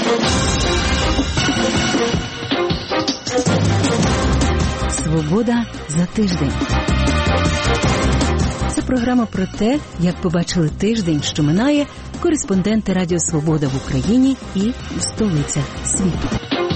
Свобода за тиждень. Це програма про те, як побачили тиждень, що минає, кореспонденти Радіо Свобода в Україні і в столицях світу.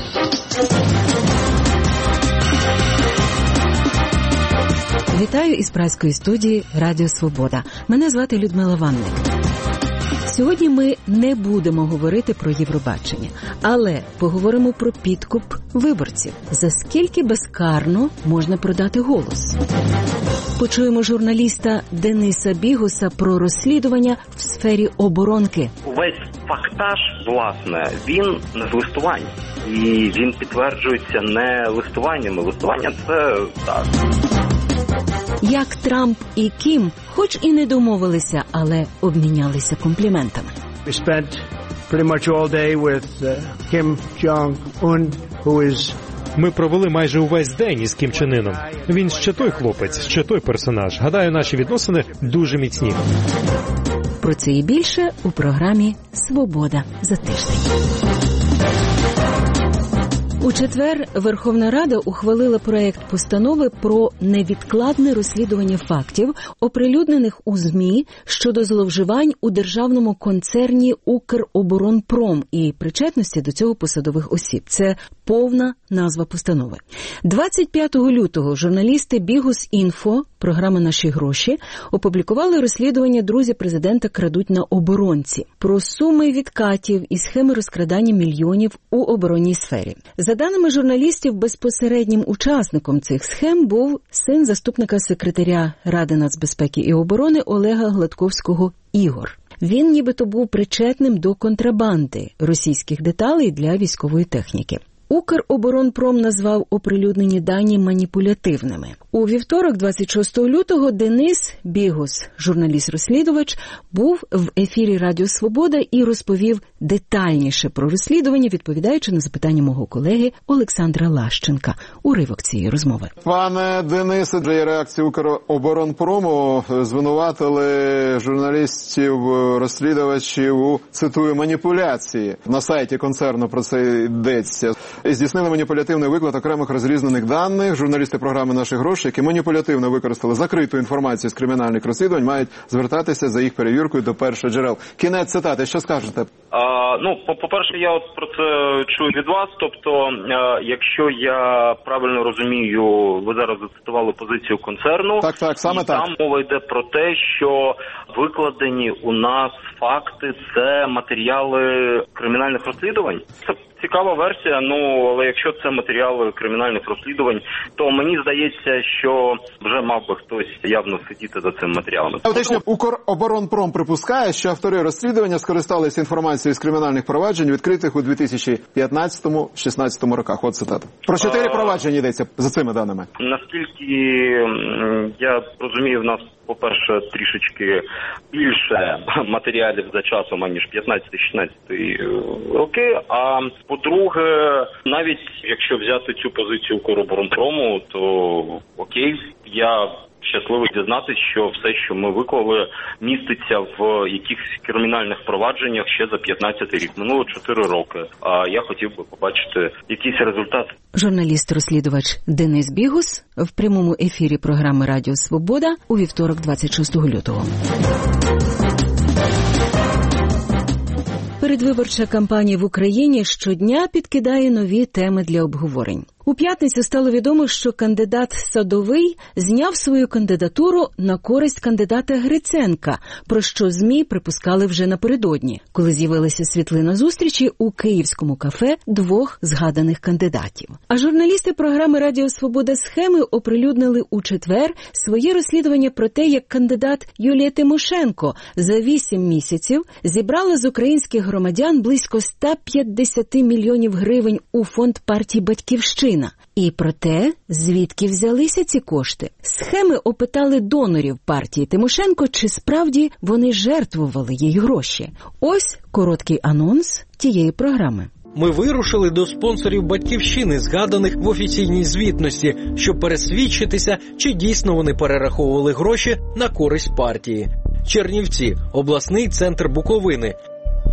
Вітаю із празької студії Радіо Свобода. Мене звати Людмила Ванник. Сьогодні ми не будемо говорити про Євробачення, але поговоримо про підкуп виборців. За скільки безкарно можна продати голос? Почуємо журналіста Дениса Бігуса про розслідування в сфері оборонки. Увесь фактаж, власне, він не з листувань. І він підтверджується не листуваннями. Листування – це так. Як Трамп і Кім, хоч і не домовилися, але обмінялися компліментами. We spent pretty much all day with Kim Jong-un, who is... Ми провели майже увесь день із Кім Чен Іном. Він ще той хлопець, ще той персонаж. Гадаю, наші відносини дуже міцні. Про це і більше у програмі «Свобода за тиждень». У четвер Верховна Рада ухвалила проект постанови про невідкладне розслідування фактів, оприлюднених у ЗМІ щодо зловживань у державному концерні «Укроборонпром» і причетності до цього посадових осіб. Це повна назва постанови. 25 лютого журналісти «Бігус.Інфо», програма «Наші гроші», опублікували розслідування «Друзі президента крадуть на оборонці» про суми відкатів і схеми розкрадання мільйонів у оборонній сфері. За даними журналістів, безпосереднім учасником цих схем був син заступника секретаря Ради нацбезпеки і оборони Олега Гладковського Ігор. Він нібито був причетним до контрабанди російських деталей для військової техніки. Укроборонпром назвав оприлюднені дані маніпулятивними. У вівторок, 26 лютого, Денис Бігус, журналіст-розслідувач, був в ефірі Радіо Свобода і розповів детальніше про розслідування, відповідаючи на запитання мого колеги Олександра Лащенка. Уривок цієї розмови. Пане Денисе, для реакції Укроборонпрому звинуватили журналістів-розслідувачів у, цитую, маніпуляції. На сайті концерну про це йдеться. Здійснили маніпулятивний виклад окремих розрізнених даних. Журналісти програми «Наші гроші», які маніпулятивно використали закриту інформацію з кримінальних розслідувань, мають звертатися за їх перевіркою до першоджерел. Кінець цитати. Що скажете? По-перше, я от про це чую від вас. Тобто, якщо я правильно розумію, ви зараз зацитували позицію концерну. Так, саме так. Там мова йде про те, що викладені у нас факти – це матеріали кримінальних розслідувань. Це цікава версія, але якщо це матеріали кримінальних розслідувань, то мені здається, що вже мав би хтось явно сидіти за цим матеріалами. Укроборонпром припускає, що автори розслідування скористалися інформацією з кримінальних проваджень, відкритих у 2015-16 роках. От цитата. Про 4 провадження йдеться за цими даними. Наскільки я розумію, в нас, по-перше, трішечки більше матеріалів за часом, аніж 15-16 роки, а по-друге, навіть якщо взяти цю позицію Укроборонпрому, то окей, я щасливий дізнатися, що все, що ми виклали, міститься в якихось кримінальних провадженнях ще за 15-й рік. Минуло 4 роки, а я хотів би побачити якийсь результат. Журналіст-розслідувач Денис Бігус в прямому ефірі програми «Радіо Свобода» у вівторок, 26 лютого. Передвиборча кампанія в Україні щодня підкидає нові теми для обговорень. У п'ятницю стало відомо, що кандидат Садовий зняв свою кандидатуру на користь кандидата Гриценка, про що ЗМІ припускали вже напередодні, коли з'явилася світлина зустрічі у київському кафе двох згаданих кандидатів. А журналісти програми «Радіо Свобода. Схеми» оприлюднили у четвер своє розслідування про те, як кандидат Юлія Тимошенко за 8 місяців зібрала з українських громадян близько 150 мільйонів гривень у фонд партії «Батьківщина». І про те, звідки взялися ці кошти. Схеми опитали донорів партії Тимошенко, чи справді вони жертвували їй гроші. Ось короткий анонс тієї програми. Ми вирушили до спонсорів «Батьківщини», згаданих в офіційній звітності, щоб пересвідчитися, чи дійсно вони перераховували гроші на користь партії. Чернівці – обласний центр Буковини.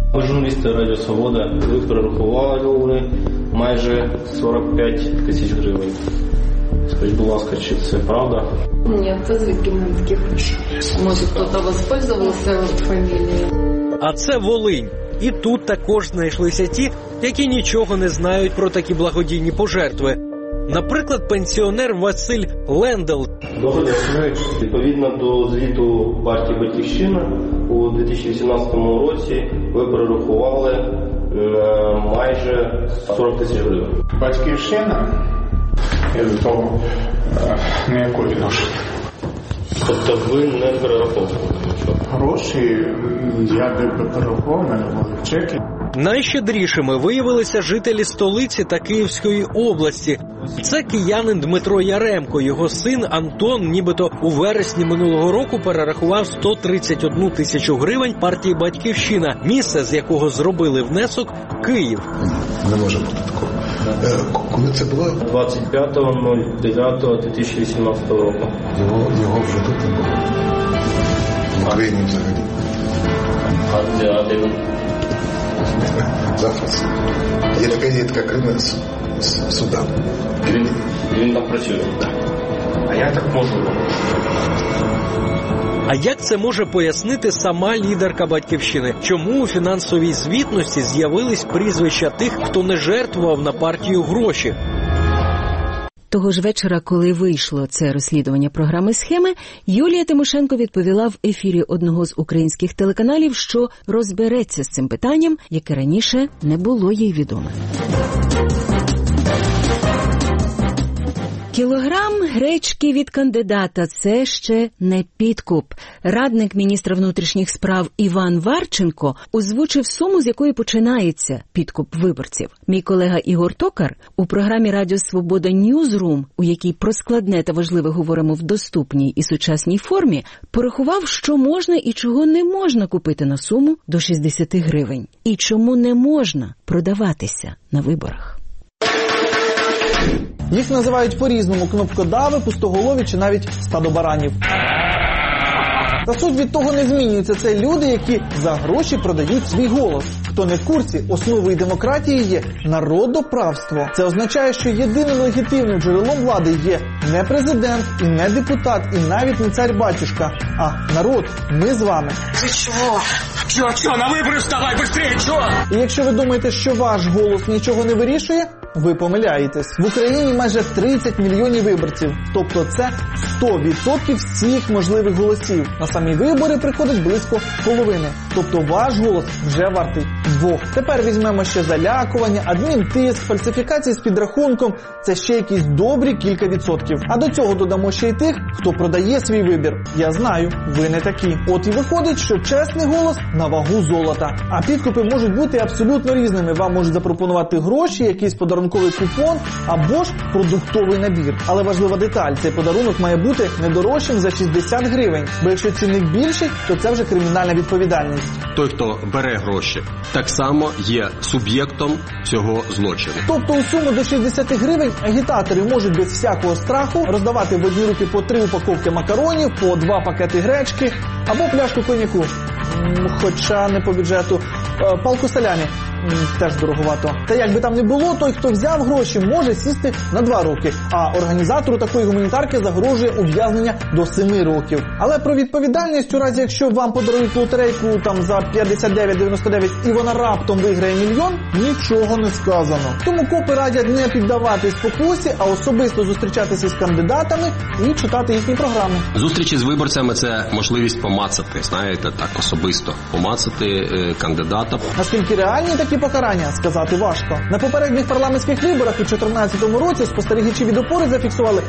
Ми, журналісти Радіо Свобода, перерахували майже 45 тисяч гривень. Скажіть, будь ласка, чи це правда? Ні, це звідки нам такі гроші? Може, хтось воспользувався фамілією. А це Волинь. І тут також знайшлися ті, які нічого не знають про такі благодійні пожертви. Наприклад, пенсіонер Василь Лендел. Добре, дякую. Відповідно до звіту партії «Батьківщина» у 2018 році ви перерахували майже 40 тисяч гривень. «Батьківщина» із того ніякої відношення. Тобто ви не перераховували нічого? Гроші я не перераховував, в мене були чеки. Найщедрішими виявилися жителі столиці та Київської області. Це киянин Дмитро Яремко. Його син Антон нібито у вересні минулого року перерахував 131 тисячу гривень партії «Батьківщина», місце, з якого зробили внесок – Київ. Не може бути такого. Коли це було? 25.09.2018 року. Його вже тут не було. В Україні взагалі. А де він? Завтра. Є така країна Судан. Він там працює? Так. А я так можу робити? А як це може пояснити сама лідерка «Батьківщини»? Чому у фінансовій звітності з'явились прізвища тих, хто не жертвував на партію гроші? Того ж вечора, коли вийшло це розслідування програми «Схеми», Юлія Тимошенко відповіла в ефірі одного з українських телеканалів, що розбереться з цим питанням, яке раніше не було їй відоме. Кілограм гречки від кандидата – це ще не підкуп. Радник міністра внутрішніх справ Іван Варченко озвучив суму, з якої починається підкуп виборців. Мій колега Ігор Токар у програмі «Радіо Свобода Ньюзрум», у якій про складне та важливе говоримо в доступній і сучасній формі, порахував, що можна і чого не можна купити на суму до 60 гривень. І чому не можна продаватися на виборах. Їх називають по-різному – кнопкодави, пустоголові чи навіть стадо баранів. Та суть від того не змінюється. Це люди, які за гроші продають свій голос. Хто не в курсі, основою демократії є народоправство. Це означає, що єдиним легітимним джерелом влади є не президент, і не депутат, і навіть не цар-батюшка, а народ. Ми з вами. Ти чого? Чого? На вибори вставай, швидше, чого? І якщо ви думаєте, що ваш голос нічого не вирішує, ви помиляєтесь. В Україні майже 30 мільйонів виборців. Тобто це 100% всіх можливих голосів. На самі вибори приходить близько половини. Тобто ваш голос вже вартий 2. Тепер візьмемо ще залякування, адмінтиск, фальсифікації з підрахунком. Це ще якісь добрі кілька відсотків. А до цього додамо ще й тих, хто продає свій вибір. Я знаю, ви не такі. От і виходить, що чесний голос на вагу золота. А підкупи можуть бути абсолютно різними. Вам можуть запропонувати гроші, якийсь подарунковий купон або ж продуктовий набір. Але важлива деталь, цей подарунок має бути не дорожчим за 60 гривень. Бо якщо цінник більший, то це вже кримінальна відповідальність. Той, хто бере гроші, так само є суб'єктом цього злочину. Тобто у суму до 60 гривень агітатори можуть без всякого страху роздавати в одні руки по 3 упаковки макаронів, по 2 пакети гречки або пляшку коньяку. Хоча не по бюджету. Палку салямі. Теж дороговато. Та як би там не було, той, хто взяв гроші, може сісти на 2 роки. А організатору такої гуманітарки загрожує ув'язнення до 7 років. Але про відповідальність у разі, якщо вам подарують лотерейку там за 59,99 і вона раптом виграє мільйон, нічого не сказано. Тому копи радять не піддаватись спокусі, а особисто зустрічатися з кандидатами і читати їхні програми. Зустрічі з виборцями – це можливість помацати, знаєте, так особисто. Помацати кандидата. Наскільки реальні такі покарання, сказати важко. На попередніх парламентських виборах у 2014 році спостерігачі від опори зафіксували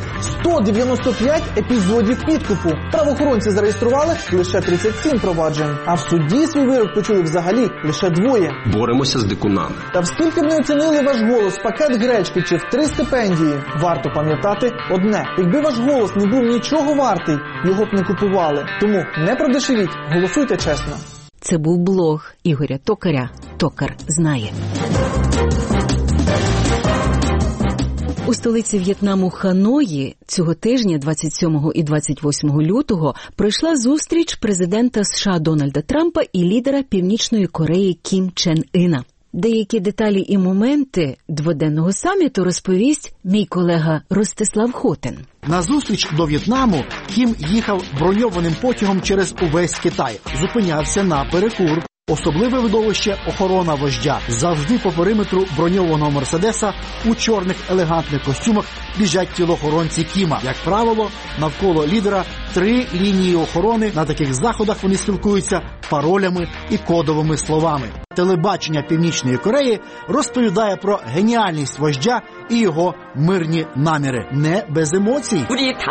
195 епізодів підкупу. Правоохоронці зареєстрували лише 37 проваджень. А в суді свій вирок почули взагалі лише 2. Боремося з дикунами. Та скільки б не оцінили ваш голос, пакет гречки чи в 3 стипендії, варто пам'ятати одне. Якби ваш голос не був нічого вартий, його б не купували. Тому не продешевіть, голосуйте чесно. Це був блог Ігоря Токаря. Токар знає. У столиці В'єтнаму Ханої цього тижня, 27 і 28 лютого, пройшла зустріч президента США Дональда Трампа і лідера Північної Кореї Кім Чен Іна. Деякі деталі і моменти дводенного саміту розповість мій колега Ростислав Хотин. На зустріч до В'єтнаму Кім їхав броньованим потягом через увесь Китай. Зупинявся на перекур. Особливе видовище – охорона вождя. Завжди по периметру броньованого Мерседеса у чорних елегантних костюмах біжать тілоохоронці Кіма. Як правило, навколо лідера 3 лінії охорони. На таких заходах вони спілкуються паролями і кодовими словами. Телебачення Північної Кореї розповідає про геніальність вождя і його мирні наміри. Не без емоцій.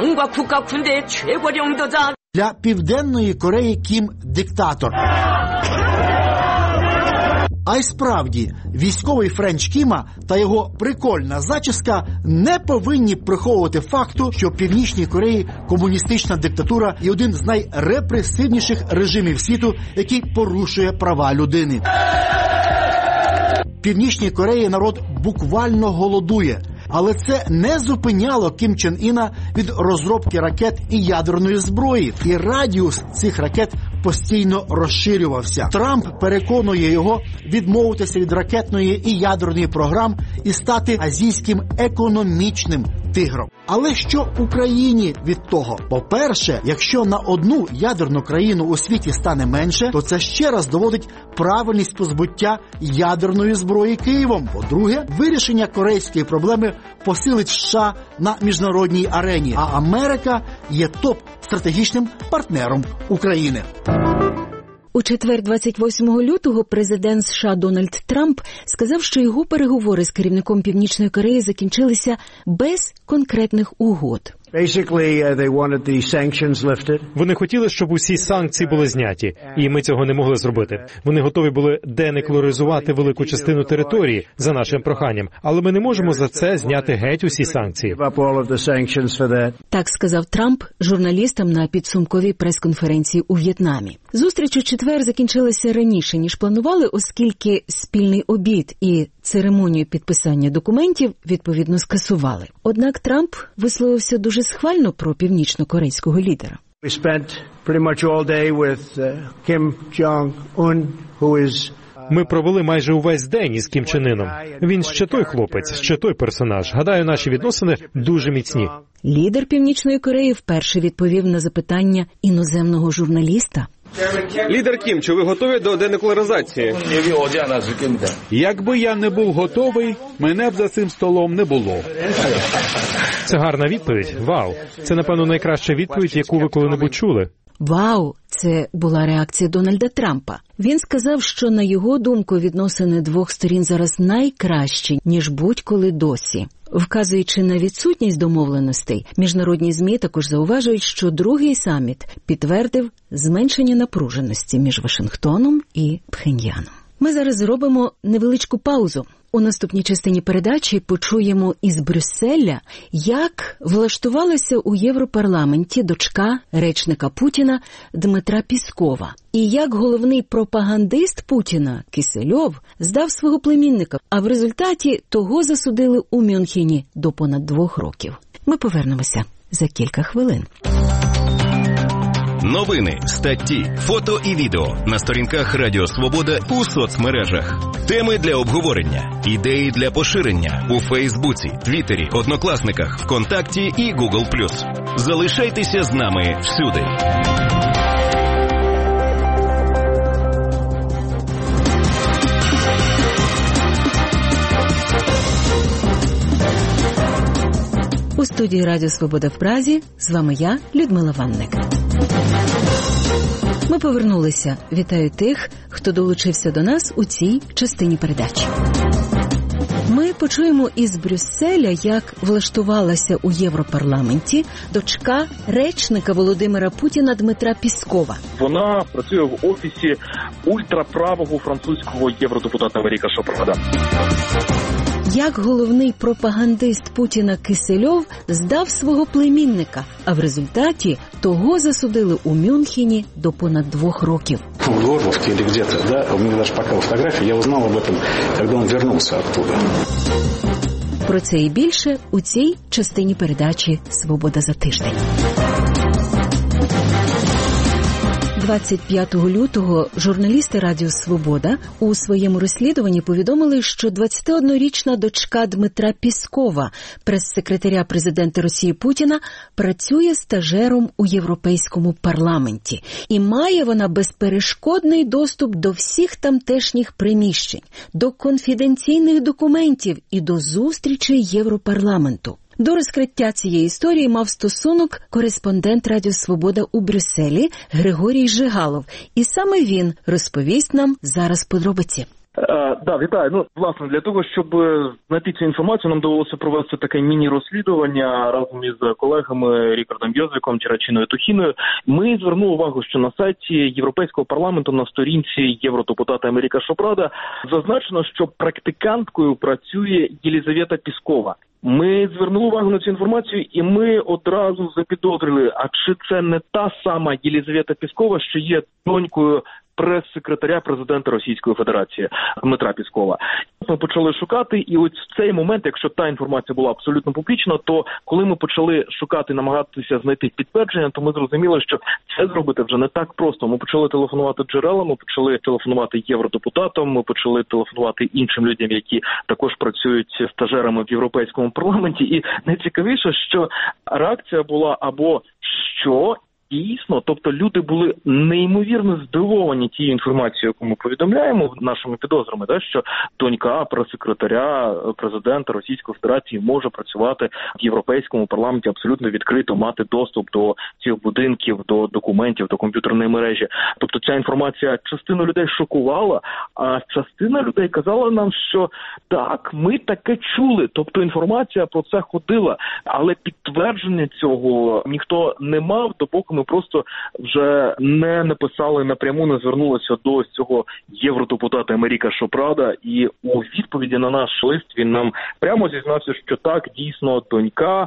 Для Південної Кореї Кім – диктатор. А й справді, військовий френч Кіма та його прикольна зачіска не повинні приховувати факту, що в Північній Кореї комуністична диктатура є один з найрепресивніших режимів світу, який порушує права людини. В Північній Кореї народ буквально голодує. Але це не зупиняло Кім Чен Іна від розробки ракет і ядерної зброї. І радіус цих ракет постійно розширювався. Трамп переконує його відмовитися від ракетної і ядерної програм і стати азійським економічним тигром. Але що Україні від того? По-перше, якщо на одну ядерну країну у світі стане менше, то це ще раз доводить правильність позбуття ядерної зброї Києвом. По-друге, вирішення корейської проблеми посилить США на міжнародній арені, а Америка є топ-стратегічним партнером України. У четвер, 28 лютого, президент США Дональд Трамп сказав, що його переговори з керівником Північної Кореї закінчилися без конкретних угод. Вони хотіли, щоб усі санкції були зняті, і ми цього не могли зробити. Вони готові були денуклеаризувати велику частину території за нашим проханням, але ми не можемо за це зняти геть усі санкції. Так сказав Трамп журналістам на підсумковій прес-конференції у В'єтнамі. Зустріч у четвер закінчилася раніше, ніж планували, оскільки спільний обід і церемонію підписання документів, відповідно, скасували. Однак Трамп висловився дуже схвально про північно-корейського лідера. Ми провели майже увесь день із Кім Чен Іном. Він ще той хлопець, ще той персонаж. Гадаю, наші відносини дуже міцні. Лідер Північної Кореї вперше відповів на запитання іноземного журналіста. Лідер Кім, чи ви готові до денуклеаризації? Якби я не був готовий, мене б за цим столом не було. Це гарна відповідь. Вау. Це, напевно, найкраща відповідь, яку ви коли-небудь чули. Вау! Це була реакція Дональда Трампа. Він сказав, що, на його думку, відносини двох сторін зараз найкращі, ніж будь-коли досі. Вказуючи на відсутність домовленостей, міжнародні ЗМІ також зауважують, що другий саміт підтвердив зменшення напруженості між Вашингтоном і Пхеньяном. Ми зараз зробимо невеличку паузу. У наступній частині передачі почуємо із Брюсселя, як влаштувалася у Європарламенті дочка речника Путіна Дмитра Піскова. І як головний пропагандист Путіна Кисельов здав свого племінника, а в результаті того засудили у Мюнхені до понад 2 років. Ми повернемося за кілька хвилин. Новини, статті, фото і відео на сторінках Радіо Свобода у соцмережах. Теми для обговорення, ідеї для поширення у Фейсбуці, Твіттері, Однокласниках, ВКонтакті і Google+. Залишайтеся з нами всюди. У студії Радіо Свобода в Празі з вами я, Людмила Ванник. Ми повернулися. Вітаю тих, хто долучився до нас у цій частині передачі. Ми почуємо із Брюсселя, як влаштувалася у Європарламенті дочка речника Володимира Путіна Дмитра Піскова. Вона працює в офісі ультраправого французького євродепутата Варіка Шопрада. Як головний пропагандист Путіна Кисельов здав свого племінника, а в результаті того засудили у Мюнхені до понад 2 років. В Горловке или где-то, да, у меня даже пока фотография, я узнал об этом, когда он вернулся оттуда. Про це і більше у цій частині передачі «Свобода за тиждень». 25 лютого журналісти Радіо Свобода у своєму розслідуванні повідомили, що 21-річна дочка Дмитра Піскова, прес-секретаря президента Росії Путіна, працює стажером у Європейському парламенті. І має вона безперешкодний доступ до всіх тамтешніх приміщень, до конфіденційних документів і до зустрічей Європарламенту. До розкриття цієї історії мав стосунок кореспондент Радіо Свобода у Брюсселі Григорій Жигалов. І саме він розповість нам зараз подробиці. Вітаю. Власне, для того, щоб знайти цю інформацію, нам довелося провести таке міні-розслідування разом із колегами Рікардом Йозвіком, Тірачиною Тухіною. Ми звернули увагу, що на сайті Європейського парламенту на сторінці євродепутата Америка Шопрада зазначено, що практиканткою працює Єлізавета Піскова. Ми звернули увагу на цю інформацію, і ми одразу запідозрили, а чи це не та сама Єлізавета Піскова, що є донькою прес-секретаря президента Російської Федерації Дмитра Піскова. Ми почали шукати, і ось в цей момент, якщо та інформація була абсолютно публічна, то коли ми почали шукати, намагатися знайти підтвердження, то ми зрозуміли, що це зробити вже не так просто. Ми почали телефонувати джерелам, ми почали телефонувати євродепутатам, ми почали телефонувати іншим людям, які також працюють стажерами в Європейському парламенті. І найцікавіше, що реакція була або «що?», дійсно, тобто люди були неймовірно здивовані тією інформацією, яку ми повідомляємо нашими підозрами, що донька прес-секретаря президента Російської Федерації може працювати в Європейському парламенті абсолютно відкрито, мати доступ до цих будинків, до документів, до комп'ютерної мережі. Тобто ця інформація частину людей шокувала, а частина людей казала нам, що так, ми таке чули, тобто інформація про це ходила, але підтвердження цього ніхто не мав, допоки ми просто вже не написали напряму, не звернулися до цього євродепутата Америка Шопрада, і у відповіді на наш лист він нам прямо зізнався, що так, дійсно, донька,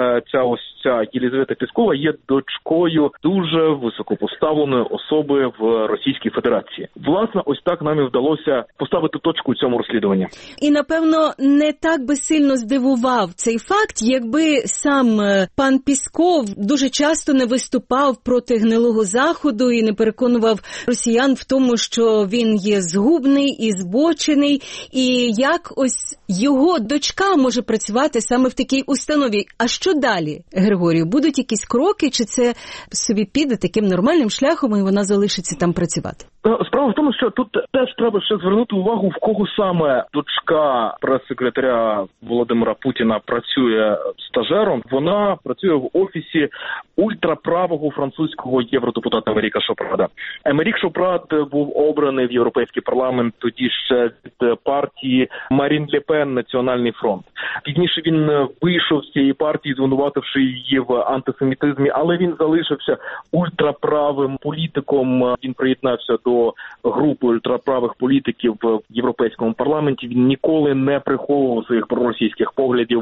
ця Єлізавета Піскова є дочкою дуже високопоставленої особи в Російській Федерації. Власне, ось так нам і вдалося поставити точку у цьому розслідуванні. І, напевно, не так би сильно здивував цей факт, якби сам пан Пісков дуже часто не виступав проти гнилого Заходу і не переконував росіян в тому, що він є згубний і збочений, і як ось його дочка може працювати саме в такій установі. А що далі, Григорію? Будуть якісь кроки, чи це собі піде таким нормальним шляхом і вона залишиться там працювати? Справа в тому, що тут теж треба ще звернути увагу, в кого саме дочка прес-секретаря Володимира Путіна працює стажером. Вона працює в офісі ультраправого французького євродепутата Америка Шопрада. Америк Шопрад був обраний в Європейський парламент тоді ще від партії Марін Ле Пен «Національний фронт». Пізніше він вийшов з цієї партії, звинувативши її в антисемітизмі, але він залишився ультраправим політиком. Він приєднався до групи ультраправих політиків в Європейському парламенті. Він ніколи не приховував своїх проросійських поглядів.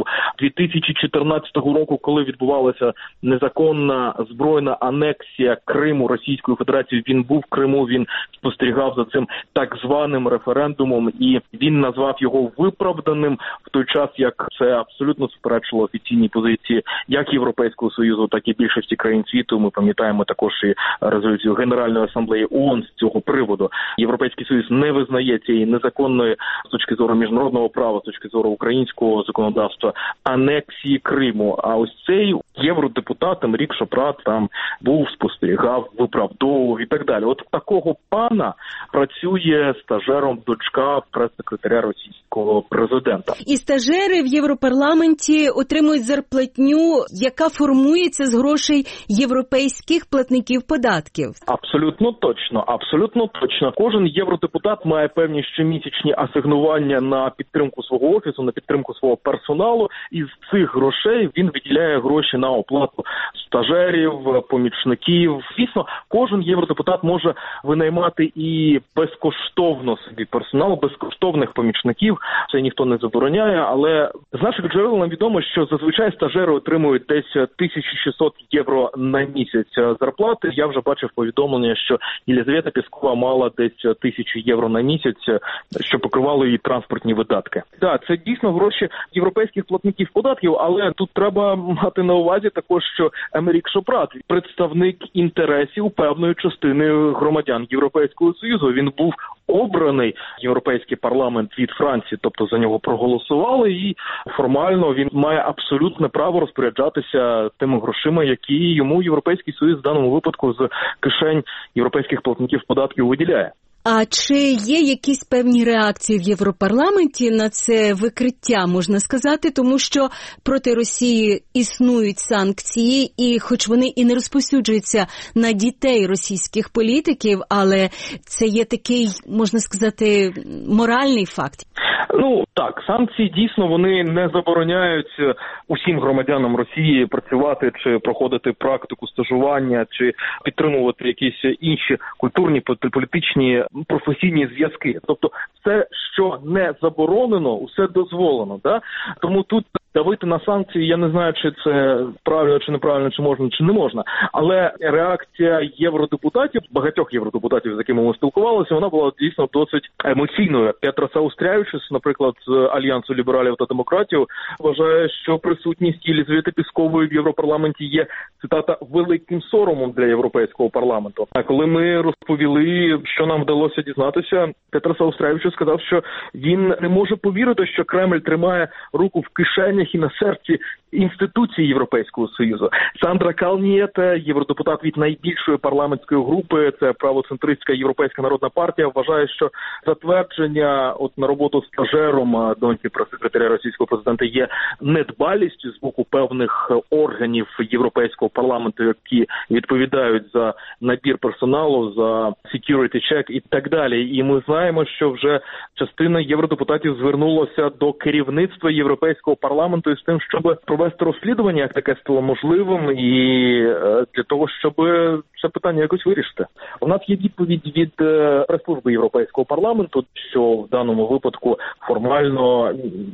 2014 року, коли відбувалася незаконна збройна анексія Криму Російською Федерацією, він був в Криму, він спостерігав за цим так званим референдумом, і він назвав його виправданим в той час, як це абсолютно суперечило офіційній позиції як Європейського Союзу, так і більшості країн світу. Ми пам'ятаємо також і резолюцію Генеральної асамблеї ООН з цього приводу. Європейський Союз не визнає цієї незаконної з точки зору міжнародного права, з точки зору українського законодавства анексії Криму. А ось цей євродепутат Америк Шопрад там був, спостерігав, виправдовував і так далі. От такого пана працює стажером дочка прес-секретаря російського президента. І стажери в Європарламенті отримують зарплатню, яка формується з грошей європейських платників податків. Абсолютно точно, абсолютно точно. Кожен євродепутат має певні щомісячні асигнування на підтримку свого офісу, на підтримку свого персоналу. І з цих грошей він виділяє гроші на оплату стажерів, помічників. Звісно, кожен євродепутат може винаймати і безкоштовно собі персонал, безкоштовних помічників. Це ніхто не забороняє, але з наших джерел нам відомо, що зазвичай стажери отримують десь 1600 євро на місяць зарплати. Я вже бачив повідомлення, що Єлізавета Піскова Піскова мала десь 1000 євро на місяць, що покривало її транспортні видатки. Так, це дійсно гроші європейських платників податків, але тут треба мати на увазі також, що Емерік Шопрат, представник інтересів певної частини громадян Європейського Союзу, він був обраний Європейський парламент від Франції, тобто за нього проголосували, і формально він має абсолютне право розпоряджатися тими грошима, які йому Європейський Союз в даному випадку з кишень європейських платників податків виділяє. А чи є якісь певні реакції в Європарламенті на це викриття, можна сказати, тому що проти Росії існують санкції, і хоч вони і не розповсюджуються на дітей російських політиків, але це є такий, можна сказати, моральний факт? Ну, так, санкції дійсно вони не забороняють усім громадянам Росії працювати чи проходити практику стажування, чи підтримувати якісь інші культурні, політичні, професійні зв'язки. Тобто все, що не заборонено, усе дозволено. Да? Тому тут давити на санкції, я не знаю, чи це правильно, чи неправильно, чи можна, чи не можна. Але реакція євродепутатів, багатьох євродепутатів, з якими ми спілкувалися, вона була дійсно досить емоційною. Петрос Аустрявічус, наприклад, з Альянсу лібералів та демократів, вважає, що присутність Єлізавети Піскової в Європарламенті є, цитата, великим соромом для Європейського парламенту. А коли ми розповіли, що нам вдалося дізнатися, Петрос Аустрявічус сказав, що він не може повірити, що Кремль тримає руку в кишенях і на серці інституції Європейського Союзу. Сандра Калнієта, євродепутат від найбільшої парламентської групи, це правоцентристська Європейська народна партія, вважає, що затвердження на роботу стажером доньки прес-секретаря російського президента є недбалістю з боку певних органів Європейського парламенту, які відповідають за набір персоналу, за security check і так далі. І ми знаємо, що вже частина євродепутатів звернулася до керівництва Європейського парламенту із тим, щоб провести розслідування, як таке стало можливим, і для того, щоб це питання якось вирішити. У нас є відповідь від прес-служби Європейського парламенту, що в даному випадку формально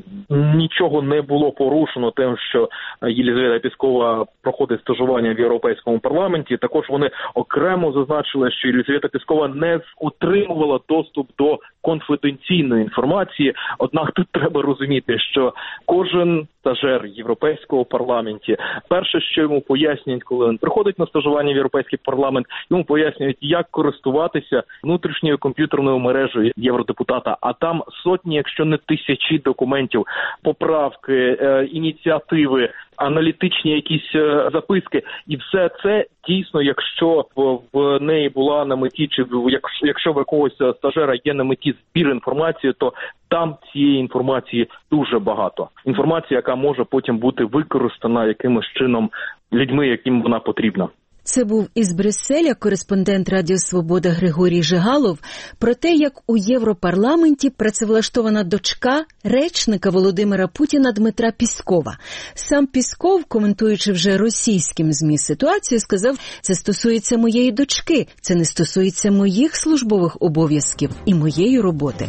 нічого не було порушено тим, що Єлізавета Піскова проходить стажування в Європейському парламенті. Також вони окремо зазначили, що Єлізавета Піскова не отримувала доступ до конфіденційної інформації. Однак тут треба розуміти, що кожен стажер Європейського парламенті, перше, що йому пояснюють, коли він приходить на стажування в Європейський парламент, йому пояснюють, як користуватися внутрішньою комп'ютерною мережею євродепутата, а там сотні, якщо не тисячі документів, поправки, ініціативи, аналітичні якісь записки. І все це дійсно, якщо в неї була на меті, чи якщо в якогось стажера є на меті збір інформації, то там цієї інформації дуже багато. Інформація, яка може потім бути використана якимось чином людьми, яким вона потрібна. Це був із Брюсселя кореспондент Радіо Свобода Григорій Жигалов про те, як у Європарламенті працевлаштована дочка речника Володимира Путіна Дмитра Піскова. Сам Пісков, коментуючи вже російським ЗМІ ситуацію, сказав, це стосується моєї дочки, це не стосується моїх службових обов'язків і моєї роботи.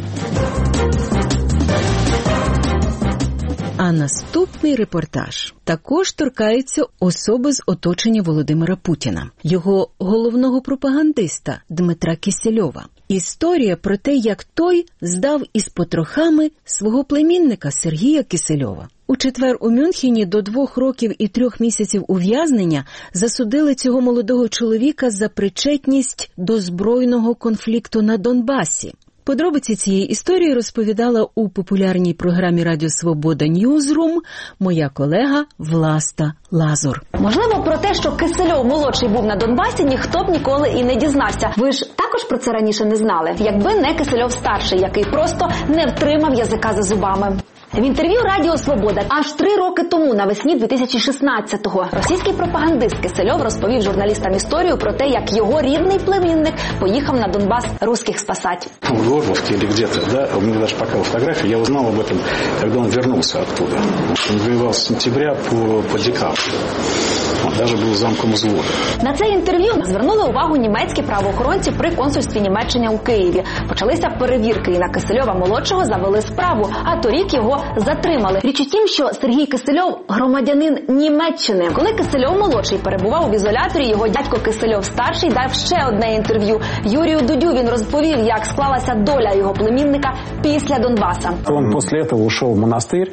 А наступний репортаж також торкається особи з оточення Володимира Путіна, його головного пропагандиста Дмитра Кісельова. Історія про те, як той здав із потрохами свого племінника Сергія Кісельова. У четвер у Мюнхені до 2 років і 3 місяців ув'язнення засудили цього молодого чоловіка за причетність до збройного конфлікту на Донбасі. Подробиці цієї історії розповідала у популярній програмі Радіо Свобода Ньюзрум моя колега Власта Лазур. Можливо, про те, що Кисельов-молодший був на Донбасі, ніхто б ніколи і не дізнався. Ви ж також про це раніше не знали, якби не Кисельов-старший, який просто не втримав язика за зубами. В інтерв'ю Радіо Свобода аж 3 роки тому, навесні 2016-го, російський пропагандист Кисельов розповів журналістам історію про те, як його рідний племінник поїхав на Донбас русских спасать. В Горловке или где-то, да, у меня даже пока фотографии, я узнал об этом, когда он вернулся оттуда. Он воевал с сентября по декабрь. Он даже був замком взводу. На це інтерв'ю звернули увагу німецькі правоохоронці при консульстві Німеччини у Києві. Почалися перевірки, і на Кисельова-молодшого завели справу, а торік його затримали. Річ у тім, що Сергій Кисельов – громадянин Німеччини. Коли Кисельов-молодший перебував в ізоляторі, його дядько Кисельов-старший дав ще одне інтерв'ю. Юрію Дудю він розповів, як склалася доля його племінника після Донбаса. Он після цього ушов в монастир,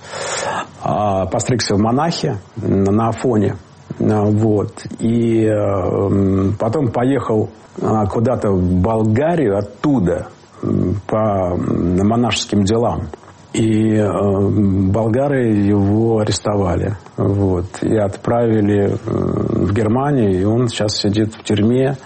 постригся в монахи на Афоне. Вот. И потом поехал куда-то в Болгарию оттуда по монашеским делам. И болгары его арестовали. Вот. И отправили в Германию. И он сейчас сидит в тюрьме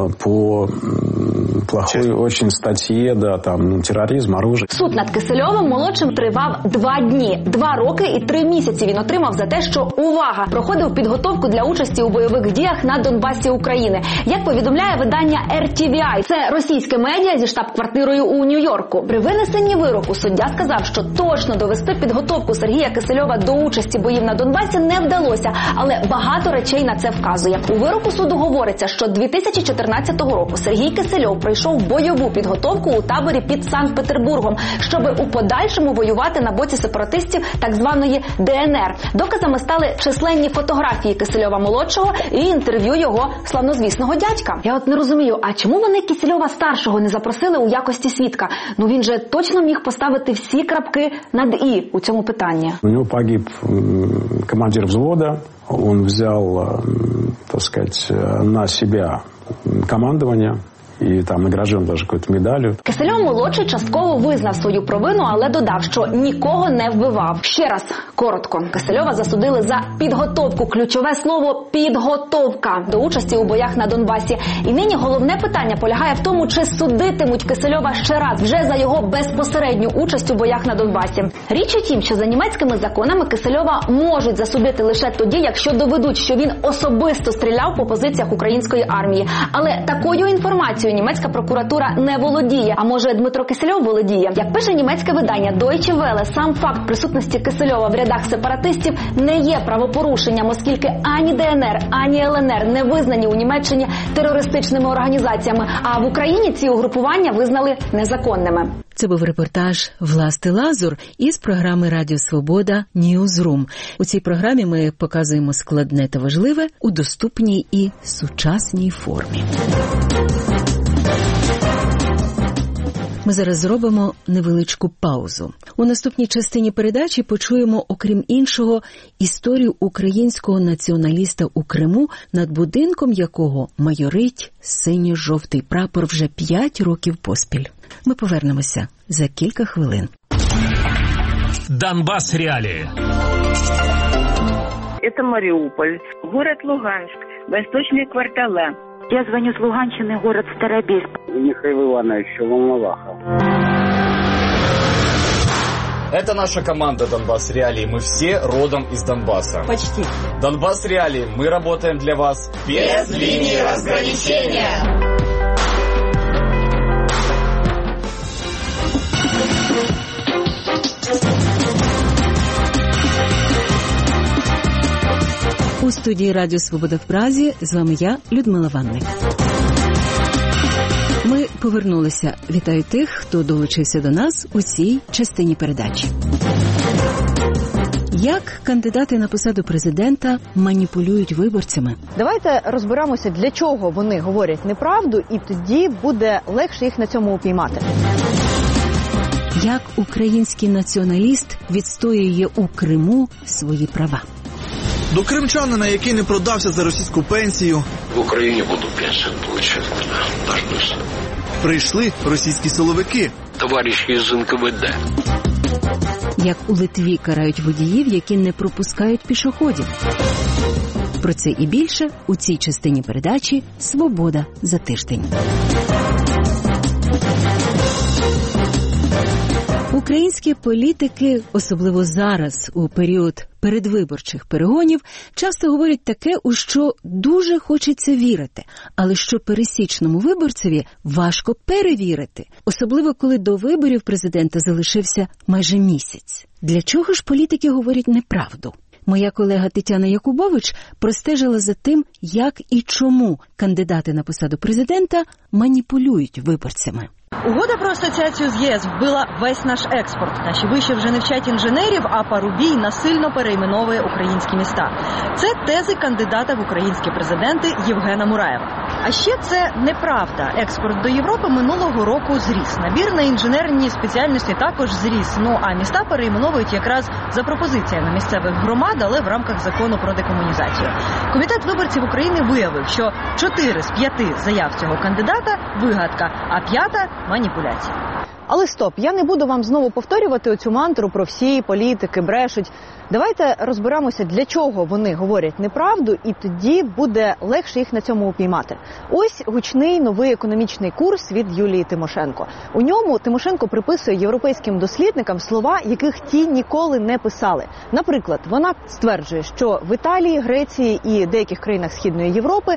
по плохой очень статье, да, там, терроризм, оружие. Суд над Кисельовим-молодшим тривав 2 дні. 2 роки і 3 місяці він отримав за те, що, увага, проходив підготовку для участі у бойових діях на Донбасі України. Як повідомляє видання RTVI, це російське медіа зі штаб-квартирою у Нью-Йорку. При винесенні вироку суддя сказав, що точно довести підготовку Сергія Кисельова до участі боїв на Донбасі не вдалося, але багато речей на це вказує. У вироку суду говориться, що 2014 року Сергій Кисельов пройшов бойову підготовку у таборі під Санкт-Петербургом, щоб у подальшому воювати на боці сепаратистів так званої ДНР. Доказами стали численні фотографії Кисельова-молодшого і інтерв'ю його славнозвісного дядька. Я от не розумію, а чому вони Кисельова-старшого не запросили у якості свідка? Ну він же точно міг поставити всі крапки над «і» у цьому питанні. У нього погиб командир взвода, он взял, так сказать, на себя командование. І там награжден даже якоюсь медаллю. Кисельов-молодший частково визнав свою провину, але додав, що нікого не вбивав. Ще раз, коротко. Кисельова засудили за підготовку. Ключове слово – підготовка до участі у боях на Донбасі. І нині головне питання полягає в тому, чи судитимуть Кисельова ще раз, вже за його безпосередню участь у боях на Донбасі. Річ у тім, що за німецькими законами Кисельова можуть засудити лише тоді, якщо доведуть, що він особисто стріляв по позиціях української армії. Але такою інформацією німецька прокуратура не володіє. А може Дмитро Кисельов володіє? Як пише німецьке видання Deutsche Welle, сам факт присутності Кисельова в рядах сепаратистів не є правопорушенням, оскільки ані ДНР, ані ЛНР не визнані у Німеччині терористичними організаціями, а в Україні ці угрупування визнали незаконними. Це був репортаж Власти Лазур із програми Радіо Свобода Newsroom. У цій програмі ми показуємо складне та важливе у доступній і сучасній формі. Ми зараз зробимо невеличку паузу. У наступній частині передачі почуємо, окрім іншого, історію українського націоналіста у Криму, над будинком якого майорить синьо-жовтий прапор вже 5 років поспіль. Ми повернемося за кілька хвилин. Донбасс реалии. Это Мариуполь, город Луганск, восточные кварталы. Я звоню с Луганщины, город Старобельск. Михаил Иванович, Волноваха. Это наша команда «Донбасс Реалии». Мы все родом из Донбасса. Почти. «Донбасс Реалии». Мы работаем для вас без линии разграничения. У студії Радіо Свобода в Празі з вами я, Людмила Ванник. Ми повернулися. Вітаю тих, хто долучився до нас у цій частині передачі. Як кандидати на посаду президента маніпулюють виборцями? Давайте розберемося, для чого вони говорять неправду, і тоді буде легше їх на цьому упіймати. Як український націоналіст відстоює у Криму свої права? До кримчанина, який не продався за російську пенсію. В Україні буду пенсію отримувати. Дождусь. Прийшли російські силовики. Товариші із НКВД. Як у Литві карають водіїв, які не пропускають пішоходів. Про це і більше у цій частині передачі «Свобода за тиждень». Українські політики, особливо зараз, у період передвиборчих перегонів, часто говорять таке, у що дуже хочеться вірити, але що пересічному виборцеві важко перевірити, особливо коли до виборів президента залишився майже місяць. Для чого ж політики говорять неправду? Моя колега Тетяна Якубович простежила за тим, як і чому кандидати на посаду президента маніпулюють виборцями. Угода про асоціацію з ЄС вбила весь наш експорт. Наші виші вже не вчать інженерів, а Парубій насильно перейменовує українські міста. Це тези кандидата в українські президенти Євгена Мураєва. А ще це неправда. Експорт до Європи минулого року зріс. Набір на інженерні спеціальності також зріс. А міста перейменовують якраз за пропозиціями місцевих громад, але в рамках закону про декомунізацію. Комітет виборців України виявив, що 4 з 5 заяв цього кандидата – вигадка, а 5 – маніпуляція. Але стоп, я не буду вам знову повторювати оцю мантру про всі політики брешуть. Давайте розберемося, для чого вони говорять неправду, і тоді буде легше їх на цьому упіймати. Ось гучний новий економічний курс від Юлії Тимошенко. У ньому Тимошенко приписує європейським дослідникам слова, яких ті ніколи не писали. Наприклад, вона стверджує, що в Італії, Греції і деяких країнах Східної Європи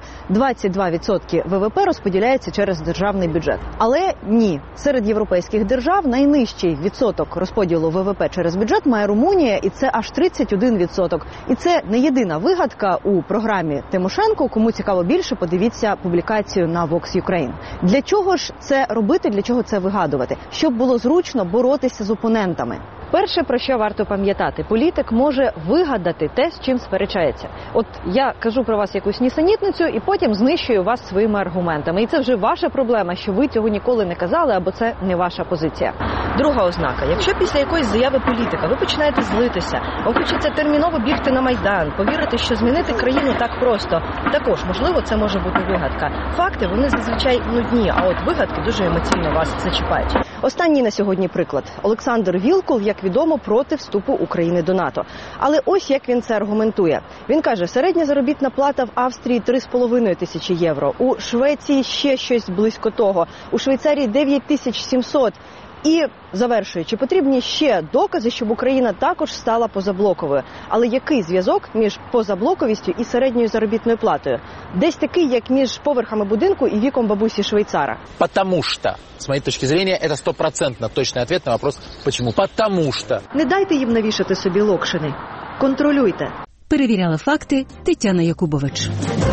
22% ВВП розподіляється через державний бюджет. Але ні, серед європейських держав найнижчий відсоток розподілу ВВП через бюджет має Румунія, і це аж 31%. І це не єдина вигадка у програмі Тимошенко. Кому цікаво більше, подивіться публікацію на Vox Ukraine. Для чого ж це робити, для чого це вигадувати? Щоб було зручно боротися з опонентами. Перше, про що варто пам'ятати, політик може вигадати те, з чим сперечається. От я кажу про вас якусь нісенітницю і потім знищую вас своїми аргументами. І це вже ваша проблема, що ви цього ніколи не казали, або це не ваша позиція. Друга ознака. Якщо після якоїсь заяви політика ви починаєте злитися, вам хочеться терміново бігти на Майдан, повірити, що змінити країну так просто, також, можливо, це може бути вигадка. Факти, вони зазвичай нудні, а от вигадки дуже емоційно вас зачіпають. Останній на сьогодні приклад. Олександр Вілкул, як відомо, проти вступу України до НАТО. Але ось як він це аргументує. Він каже, середня заробітна плата в Австрії 3,5 тисячі євро, у Швеції ще щось близько того, у Швейцарії 9700. І, завершуючи, потрібні ще докази, щоб Україна також стала позаблоковою. Але який зв'язок між позаблоковістю і середньою заробітною платою? Десь такий, як між поверхами будинку і віком бабусі швейцара. Потому что, с моей точки зрения, это 100% точный ответ на вопрос «почему?». Потому что. Не дайте їм навішати собі локшини. Контролюйте. Перевіряла факти Тетяна Якубович.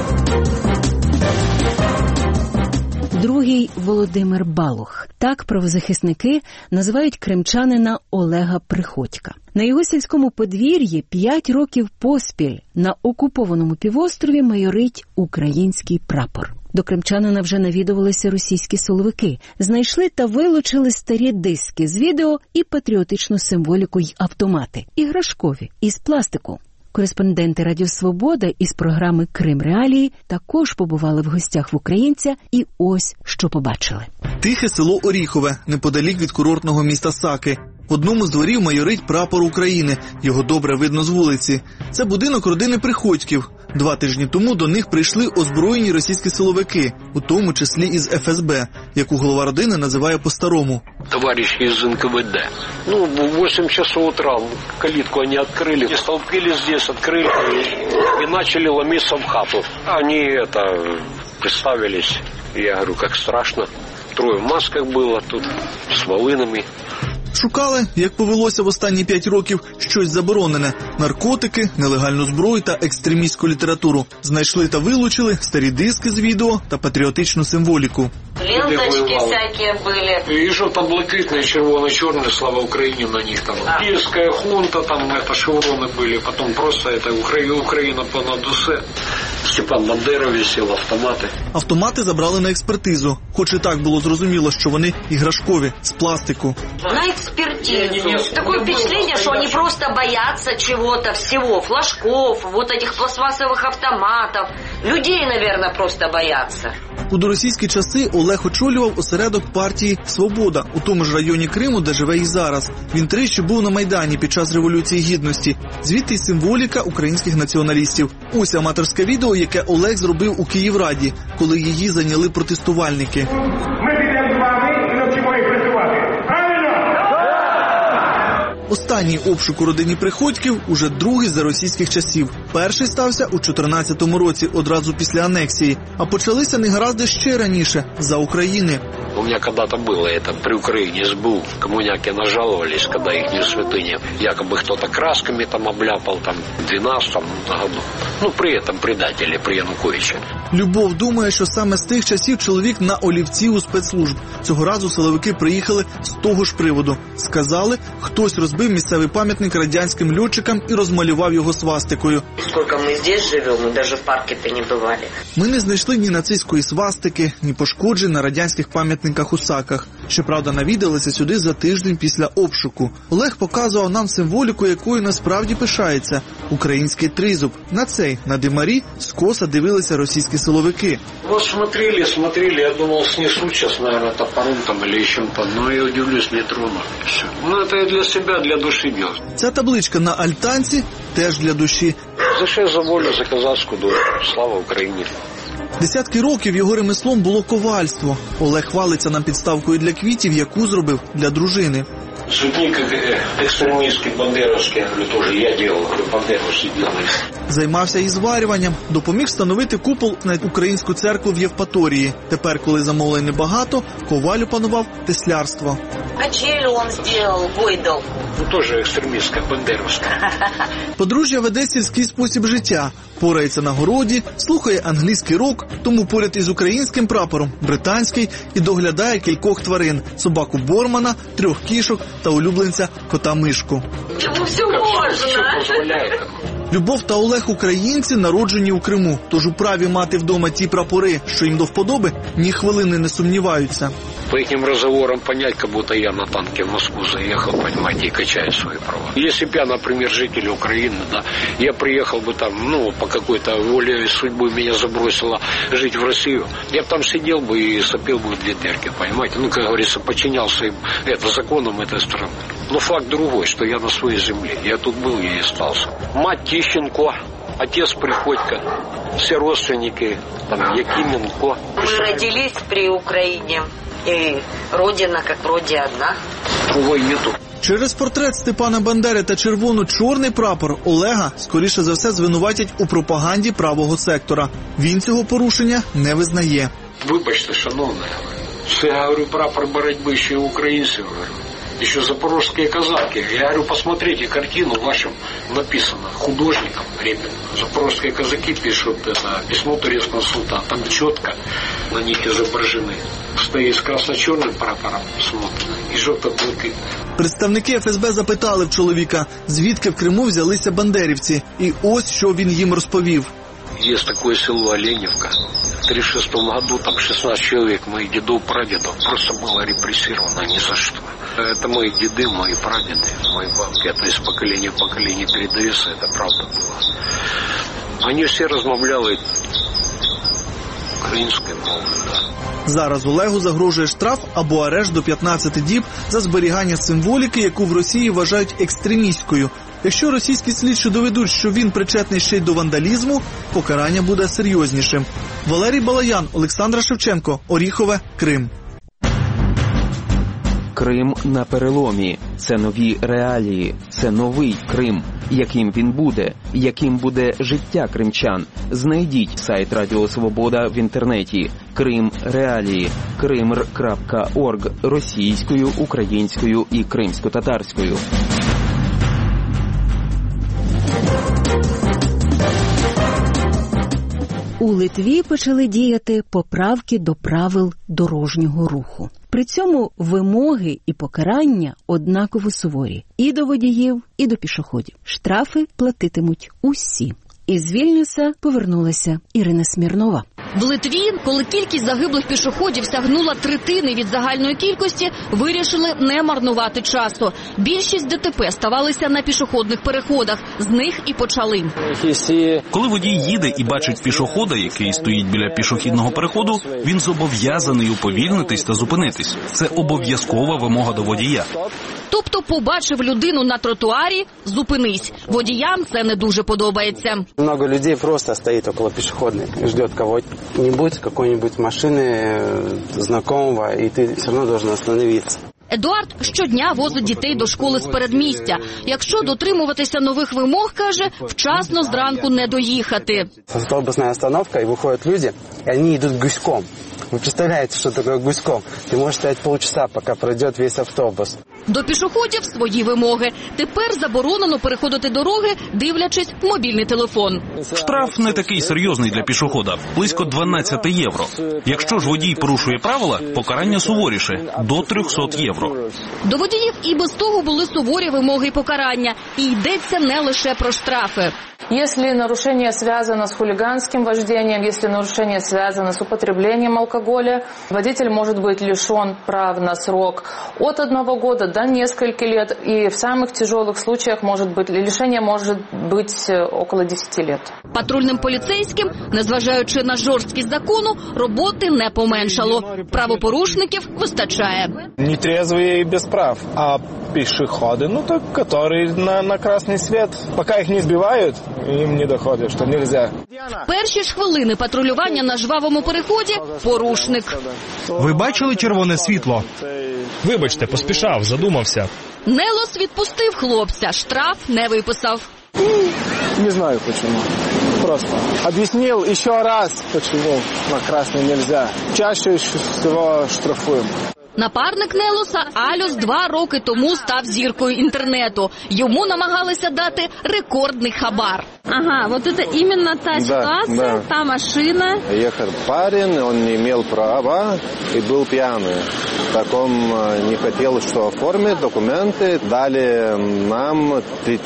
Другий Володимир Балух. Так правозахисники називають кримчанина Олега Приходька. На його сільському подвір'ї 5 років поспіль на окупованому півострові майорить український прапор. До кримчанина вже навідувалися російські силовики. Знайшли та вилучили старі диски з відео і патріотичну символіку й автомати. Іграшкові, із пластику. Кореспонденти Радіо Свобода із програми «Крим Реалії» також побували в гостях в українця і ось що побачили. Тихе село Оріхове, неподалік від курортного міста Саки. В одному з дворів майорить прапор України. Його добре видно з вулиці. Це будинок родини Приходьків. 2 тижні тому до них прийшли озброєні російські силовики, у тому числі із ФСБ, яку голова родини називає по-старому. Товарищи из НКВД. В 8 часов утра калитку они открыли, столпились здесь, открыли и начали ломиться в хату. Они представились, я говорю, как страшно. 3 в масках было тут, с волынами. Шукали, як повелося в останні 5 років, щось заборонене – наркотики, нелегальну зброю та екстремістську літературу. Знайшли та вилучили старі диски з відео та патріотичну символіку. Ленточки всякие были. И желто-блакитные, червоно-черные, слава Украине на них там. Киевская хунта, там шевроны были, потом просто Украина понад усе. Степан Бандера висел, автомати. Автомати забрали на експертизу, хоч і так було зрозуміло, що вони іграшкові, з пластику. На экспертизу. Такое впечатление, что они просто боятся чего-то, всего, флажков, вот этих пластмассовых автоматов. Людей, наверное, просто боятся. У доросійські часи Олег очолював осередок партії «Свобода» у тому ж районі Криму, де живе і зараз. Він тричі був на Майдані під час Революції Гідності. Звідти й символіка українських націоналістів. Ось аматорське відео, яке Олег зробив у Київраді, коли її зайняли протестувальники. Ми підемо з вами і навчимо їх працювати. Правильно? Останній обшук у родині Приходьків уже другий за російських часів. Перший стався у 2014 році, одразу після анексії. А почалися негаразди ще раніше, за України. У меня когда-то было это при Украине СБУ. Коммуняки нажаловались, когда их святыни якобы кто-то красками там обляпал, там, в 12 году. Ну, при этом предатели, при Януковиче. Любов думає, що саме з тих часів чоловік на олівці у спецслужб. Цього разу силовики приїхали з того ж приводу. Сказали, хтось розбив місцевий пам'ятник радянським льотчикам і розмалював його свастикою. Сколько мы здесь живем, мы даже в парке-то не бывали. Ми не знайшли ні нацистської свастики, ні пошкоджень на радянських пам'ятниках у Саках. Щоправда, навідалися сюди за тиждень після обшуку. Олег показував нам символіку, якою насправді пишається – український тризуб. На цей, на димарі, скоса дивилися російські силовики. Вот смотрели, я думал, снесут сейчас, наверное, топором там или чем-то, но я удивлюсь, не тронули. Все. Ну, это я для себя, для души делал. Ця табличка на альтанці теж для душі. За що за волю, за козацьку долю. Слава Україні. Десятки років його ремеслом було ковальство. Олег хвалиться нам підставкою для квітів, яку зробив для дружини. Судник екстремістський, бандеровський, я говорю, теж я делал, бандеровський делали. Займався і зварюванням, допоміг встановити купол на українську церкву в Євпаторії. Тепер, коли замовлень небагато, коваль опанував теслярство. А челю он сделал, выдал. Ну, теж екстремістська, бандеровська. Подружжя веде сільський спосіб життя. Порається на городі, слухає англійський рок, тому поряд із українським прапором – британський, і доглядає кількох тварин – собаку Бормана, 3 кішок та улюбленця кота-мишку. Чому все можна? Любов та Олег – українці, народжені у Криму, тож у праві мати вдома ті прапори, що їм до вподоби, ні хвилини не сумніваються. По этим разговорам понять, как будто я на танке в Москву заехал, понимаете, и качаю свои права. Если бы я, например, житель Украины, да, я приехал бы там, ну, по какой-то воле судьбы меня забросило жить в Россию, я бы там сидел бы и сопел бы в 2 дырки, понимаете? Ну, как говорится, подчинялся им законам этой страны. Но факт другой, что я на своей земле. Я тут был, я и остался. Мать Тищенко, отец Приходько, все родственники, там, Якименко. Мы родились при Украине. И родина, как вроде одна. Другой нету. Через портрет Степана Бандери та червоно-чорний прапор Олега, скоріше за все, звинуватять у пропаганді правого сектора. Він цього порушення не визнає. Вибачте, шановна, це, я говорю, прапор боротьби ще українців, говорю. Еще запорожские казаки. Я говорю, посмотрите картину вашим, написано художником Репин. Запорожские казаки пишут это письмо турецкого султана. Там четко на них изображены. Стоит с красно-черным прапором, смотрит, и желто-блакитный. Представники ФСБ запитали в чоловіка, звідки в Криму взялися бандерівці. І ось, що він їм розповів. Есть такое село Оленевка. В 1936 году там 16 человек, моих дедов, прадедов, просто было репрессировано ни за что. Это мои деды, мои прадеды, мои бабки. Это из поколения в поколение передается, это правда было. Они все размовляли українською мовою, да. Зараз Олегу загрожує штраф або арешт до 15 діб за зберігання символіки, яку в Росії вважають екстремістською. Якщо російські слідчі доведуть, що він причетний ще й до вандалізму, покарання буде серйознішим. Валерій Балаян, Олександра Шевченко, Оріхове, Крим. Крим на переломі. Це нові реалії. Це новий Крим. Яким він буде? Яким буде життя кримчан? Знайдіть сайт Радіо Свобода в інтернеті. Крим реалії. krimr.org російською, українською і кримсько-татарською. У Литві почали діяти поправки до правил дорожнього руху. При цьому вимоги і покарання однаково суворі. І до водіїв, і до пішоходів. Штрафи платитимуть усі. Із Вільнюса повернулася Ірина Смірнова. В Литві, коли кількість загиблих пішоходів сягнула 1/3 від загальної кількості, вирішили не марнувати часу. Більшість ДТП ставалися на пішохідних переходах. З них і почали. Коли водій їде і бачить пішохода, який стоїть біля пішохідного переходу, він зобов'язаний уповільнитись та зупинитись. Це обов'язкова вимога до водія. Тобто побачив людину на тротуарі – зупинись. Водіям це не дуже подобається. Много людей просто стоит около пешеходной, ждет кого-нибудь, какой-нибудь машины знакомого, и ты все равно должен остановиться. Едуард щодня возить дітей до школи з передмістя. Якщо дотримуватися нових вимог, каже, вчасно зранку не доїхати. Автобусна остановка, і виходять люди, і вони йдуть гуськом. Ви представляєте, що таке гуськом? Ти можеш стояти полчаса, поки пройде весь автобус. До пішоходів свої вимоги. Тепер заборонено переходити дороги, дивлячись в мобільний телефон. Штраф не такий серйозний для пішохода – близько 12 євро. Якщо ж водій порушує правила, покарання суворіше – до 300 євро. До водіїв і без того були суворі вимоги і покарання. І йдеться не лише про штрафи. Если нарушение связано с хулиганским вождением, если нарушение связано с употреблением алкоголя, водитель может быть лишен прав на срок от 1 года до нескольких лет. И в самых тяжелых случаях лишение может быть около 10 лет. Патрульним поліцейським, незважаючи на жорсткість закону, роботи не поменшало. Правопорушників вистачає. Нетрезвые и без прав, а пешеходы, которые на красный свет, пока их не сбивают, їм не доходить, що нельзя. Перші ж хвилини патрулювання на жвавому переході – порушник. Ви бачили червоне світло? Вибачте, поспішав, задумався. Нелос відпустив хлопця, штраф не виписав. Не знаю почему. Просто объяснил еще раз, почему на красный нельзя. Чаще всего штрафуем. Напарник Нелоса Альос 2 роки тому став зіркою інтернету. Йому намагалися дати рекордний хабар. Ага, вот это именно та ситуация, та машина. Ехал парень, он не имел права и был пьяный. Так он не хотел, что оформить документы. Дали нам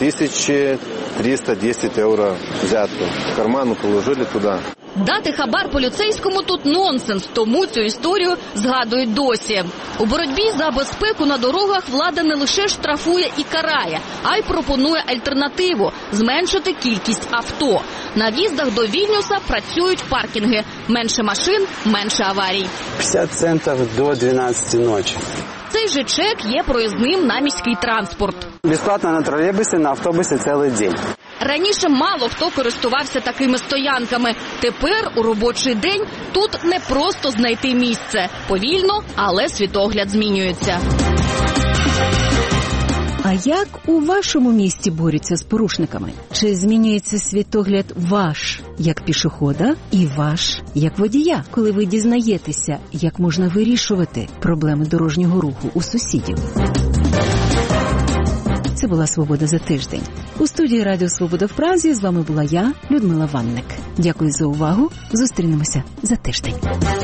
3310 евро взятку. В карман положили туда. Дати хабар поліцейському тут нонсенс, тому цю історію згадують досі. У боротьбі за безпеку на дорогах влада не лише штрафує і карає, а й пропонує альтернативу – зменшити кількість авто. На в'їздах до Вільнюса працюють паркінги. Менше машин – менше аварій. 50 центів до 12 ночі. Цей же чек є проїзним на міський транспорт. Безплатно на тролейбусі, на автобусі цілий день. Раніше мало хто користувався такими стоянками. Тепер у робочий день тут не просто знайти місце. Повільно, але світогляд змінюється. А як у вашому місті борються з порушниками? Чи змінюється світогляд ваш як пішохода і ваш як водія, коли ви дізнаєтеся, як можна вирішувати проблеми дорожнього руху у сусідів? Це була «Свобода за тиждень». У студії Радіо Свобода в Празі з вами була я, Людмила Ванник. Дякую за увагу. Зустрінемося за тиждень.